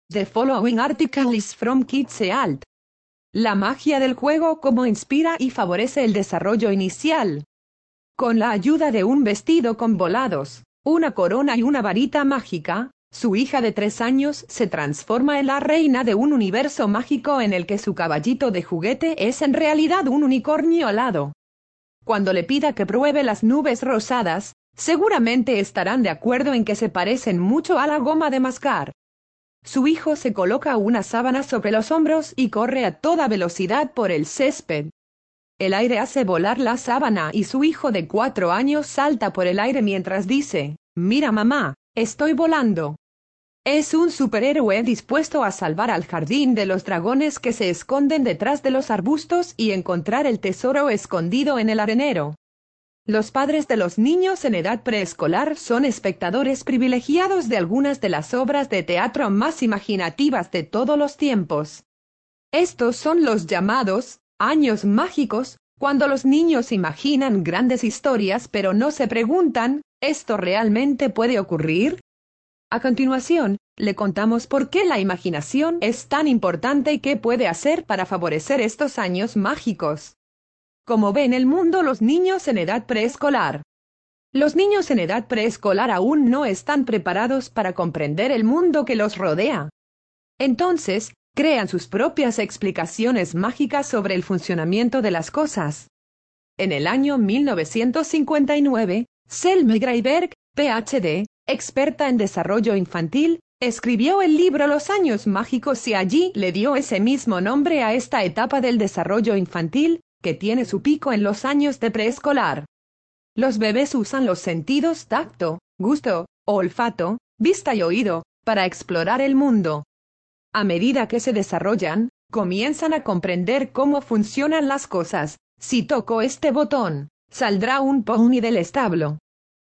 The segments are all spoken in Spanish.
The following article is from Kitsealt. La magia del juego como inspira y favorece el desarrollo inicial. Con la ayuda de un vestido con volados, una corona y una varita mágica, su hija de 3 años se transforma en la reina de un universo mágico en el que su caballito de juguete es en realidad un unicornio alado. Cuando le pida que pruebe las nubes rosadas, seguramente estarán de acuerdo en que se parecen mucho a la goma de mascar. Su hijo se coloca una sábana sobre los hombros y corre a toda velocidad por el césped. El aire hace volar la sábana y su hijo de 4 años salta por el aire mientras dice: «Mira mamá, estoy volando». Es un superhéroe dispuesto a salvar al jardín de los dragones que se esconden detrás de los arbustos y encontrar el tesoro escondido en el arenero. Los padres de los niños en edad preescolar son espectadores privilegiados de algunas de las obras de teatro más imaginativas de todos los tiempos. Estos son los llamados años mágicos, cuando los niños imaginan grandes historias pero no se preguntan, ¿esto realmente puede ocurrir? A continuación, le contamos por qué la imaginación es tan importante y qué puede hacer para favorecer estos años mágicos. ¿Cómo ven el mundo los niños en edad preescolar? Los niños en edad preescolar aún no están preparados para comprender el mundo que los rodea. Entonces, crean sus propias explicaciones mágicas sobre el funcionamiento de las cosas. En el año 1959, Selma Grayberg, Ph.D., experta en desarrollo infantil, escribió el libro Los años mágicos y allí le dio ese mismo nombre a esta etapa del desarrollo infantil, que tiene su pico en los años de preescolar. Los bebés usan los sentidos tacto, gusto, olfato, vista y oído, para explorar el mundo. A medida que se desarrollan, comienzan a comprender cómo funcionan las cosas. Si toco este botón, saldrá un pony del establo.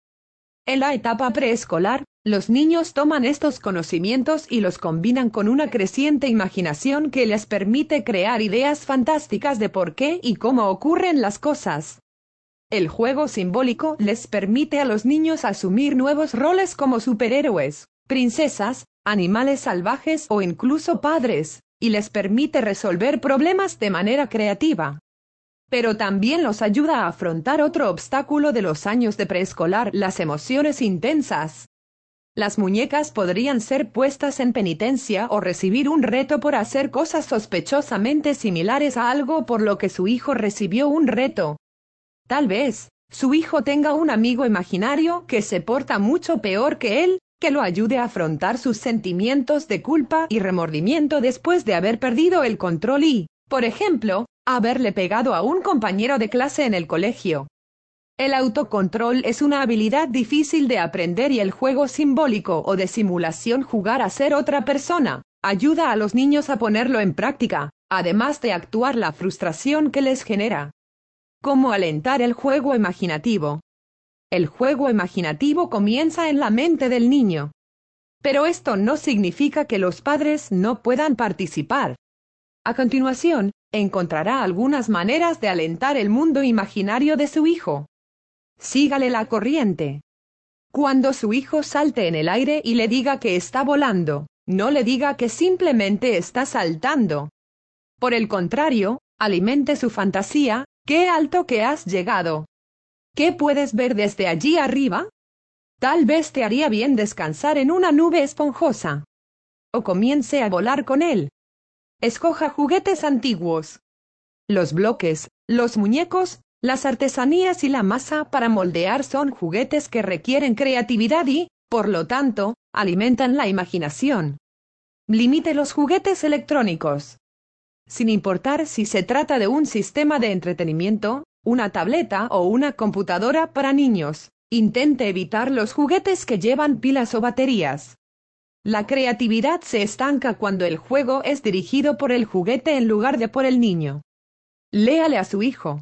En la etapa preescolar, los niños toman estos conocimientos y los combinan con una creciente imaginación que les permite crear ideas fantásticas de por qué y cómo ocurren las cosas. El juego simbólico les permite a los niños asumir nuevos roles como superhéroes, princesas, animales salvajes o incluso padres, y les permite resolver problemas de manera creativa. Pero también los ayuda a afrontar otro obstáculo de los años de preescolar: las emociones intensas. Las muñecas podrían ser puestas en penitencia o recibir un reto por hacer cosas sospechosamente similares a algo por lo que su hijo recibió un reto. Tal vez, su hijo tenga un amigo imaginario que se porta mucho peor que él, que lo ayude a afrontar sus sentimientos de culpa y remordimiento después de haber perdido el control y, por ejemplo, haberle pegado a un compañero de clase en el colegio. El autocontrol es una habilidad difícil de aprender y el juego simbólico o de simulación, jugar a ser otra persona, ayuda a los niños a ponerlo en práctica, además de actuar la frustración que les genera. ¿Cómo alentar el juego imaginativo? El juego imaginativo comienza en la mente del niño. Pero esto no significa que los padres no puedan participar. A continuación, encontrará algunas maneras de alentar el mundo imaginario de su hijo. Sígale la corriente. Cuando su hijo salte en el aire y le diga que está volando, no le diga que simplemente está saltando. Por el contrario, alimente su fantasía: «¡Qué alto que has llegado! ¿Qué puedes ver desde allí arriba? Tal vez te haría bien descansar en una nube esponjosa». O comience a volar con él. Escoja juguetes antiguos. Los bloques, los muñecos, las artesanías y la masa para moldear son juguetes que requieren creatividad y, por lo tanto, alimentan la imaginación. Limite los juguetes electrónicos. Sin importar si se trata de un sistema de entretenimiento, una tableta o una computadora para niños, intente evitar los juguetes que llevan pilas o baterías. La creatividad se estanca cuando el juego es dirigido por el juguete en lugar de por el niño. Léale a su hijo.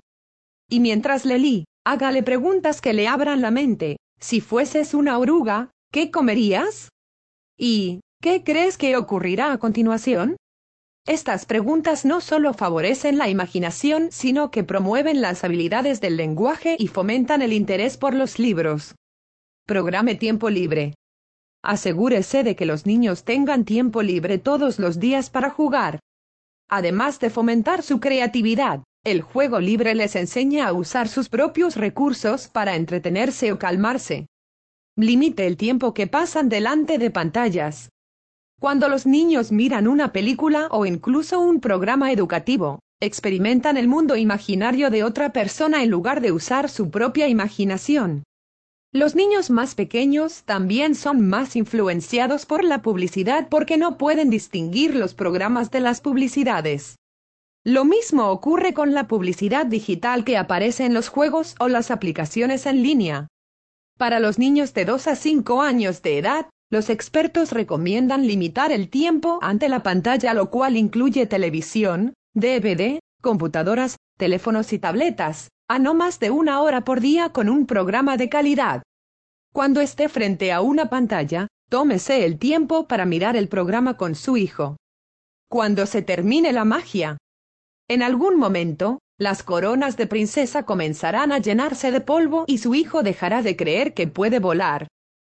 Y mientras le lee, hágale preguntas que le abran la mente. Si fueses una oruga, ¿qué comerías? ¿Y qué crees que ocurrirá a continuación? Estas preguntas no solo favorecen la imaginación, sino que promueven las habilidades del lenguaje y fomentan el interés por los libros. Programe tiempo libre. Asegúrese de que los niños tengan tiempo libre todos los días para jugar. Además de fomentar su creatividad, el juego libre les enseña a usar sus propios recursos para entretenerse o calmarse. Limite el tiempo que pasan delante de pantallas. Cuando los niños miran una película o incluso un programa educativo, experimentan el mundo imaginario de otra persona en lugar de usar su propia imaginación. Los niños más pequeños también son más influenciados por la publicidad porque no pueden distinguir los programas de las publicidades. Lo mismo ocurre con la publicidad digital que aparece en los juegos o las aplicaciones en línea. Para los niños de 2 a 5 años de edad, los expertos recomiendan limitar el tiempo ante la pantalla, lo cual incluye televisión, DVD, computadoras, teléfonos y tabletas, a no más de 1 hora por día con un programa de calidad. Cuando esté frente a una pantalla, tómese el tiempo para mirar el programa con su hijo. Cuando se termine la magia. En algún momento, las coronas de princesa comenzarán a llenarse de polvo y su hijo dejará de creer que puede volar.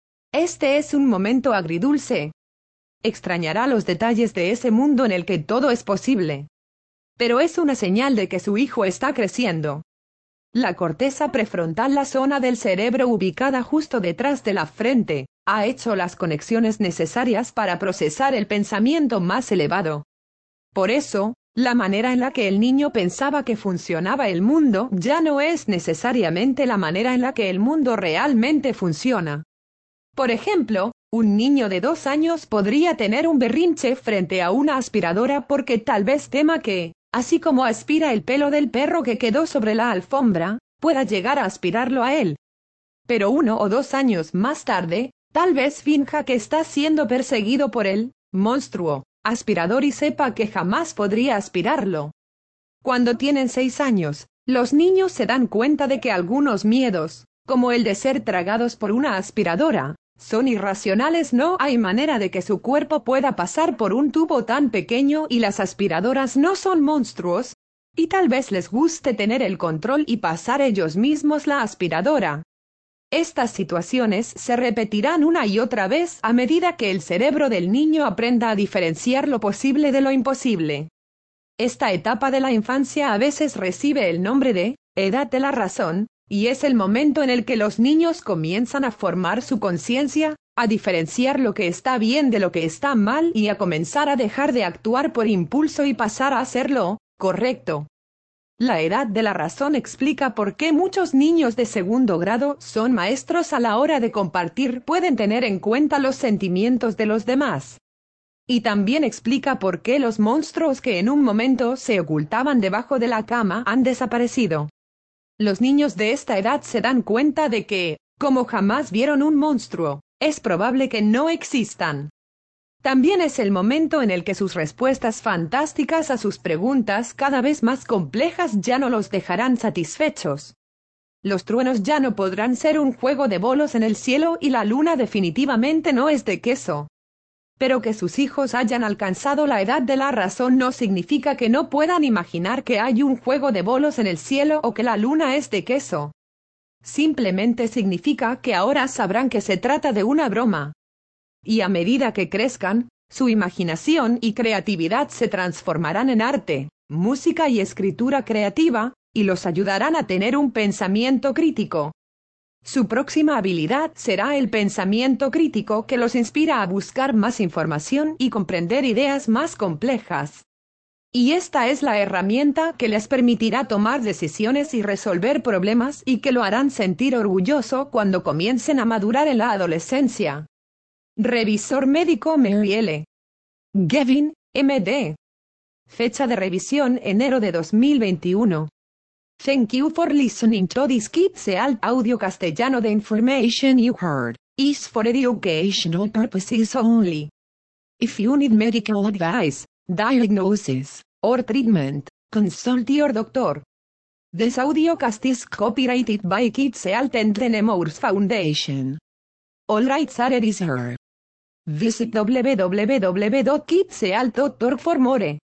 Este es un momento agridulce. Extrañará los detalles de ese mundo en el que todo es posible. Pero es una señal de que su hijo está creciendo. La corteza prefrontal, la zona del cerebro ubicada justo detrás de la frente, ha hecho las conexiones necesarias para procesar el pensamiento más elevado. Por eso, la manera en la que el niño pensaba que funcionaba el mundo ya no es necesariamente la manera en la que el mundo realmente funciona. Por ejemplo, un niño de 2 años podría tener un berrinche frente a una aspiradora porque tal vez tema que, así como aspira el pelo del perro que quedó sobre la alfombra, pueda llegar a aspirarlo a él. Pero 1 o 2 años más tarde, tal vez finja que está siendo perseguido por el monstruo aspirador y sepa que jamás podría aspirarlo. Cuando tienen 6 años, los niños se dan cuenta de que algunos miedos, como el de ser tragados por una aspiradora, son irracionales. No hay manera de que su cuerpo pueda pasar por un tubo tan pequeño y las aspiradoras no son monstruos, y tal vez les guste tener el control y pasar ellos mismos la aspiradora. Estas situaciones se repetirán una y otra vez a medida que el cerebro del niño aprenda a diferenciar lo posible de lo imposible. Esta etapa de la infancia a veces recibe el nombre de edad de la razón, y es el momento en el que los niños comienzan a formar su conciencia, a diferenciar lo que está bien de lo que está mal y a comenzar a dejar de actuar por impulso y pasar a hacerlo correcto. La edad de la razón explica por qué muchos niños de 2º grado son maestros a la hora de compartir, pueden tener en cuenta los sentimientos de los demás. Y también explica por qué los monstruos que en un momento se ocultaban debajo de la cama han desaparecido. Los niños de esta edad se dan cuenta de que, como jamás vieron un monstruo, es probable que no existan. También es el momento en el que sus respuestas fantásticas a sus preguntas cada vez más complejas ya no los dejarán satisfechos. Los truenos ya no podrán ser un juego de bolos en el cielo y la luna definitivamente no es de queso. Pero que sus hijos hayan alcanzado la edad de la razón no significa que no puedan imaginar que hay un juego de bolos en el cielo o que la luna es de queso. Simplemente significa que ahora sabrán que se trata de una broma. Y a medida que crezcan, su imaginación y creatividad se transformarán en arte, música y escritura creativa, y los ayudarán a tener un pensamiento crítico. Su próxima habilidad será el pensamiento crítico, que los inspira a buscar más información y comprender ideas más complejas. Y esta es la herramienta que les permitirá tomar decisiones y resolver problemas y que lo harán sentir orgulloso cuando comiencen a madurar en la adolescencia. Revisor médico Mary L. Gavin, M.D. Fecha de revisión: enero de 2021. Thank you for listening to this Kids Alt audio castellano. The information you heard is for educational purposes only. If you need medical advice, diagnosis, or treatment, consult your doctor. This audiocast is copyrighted by Kids Alt and the Nemours Foundation. All rights are reserved. Visit www.kidsalt.org for more.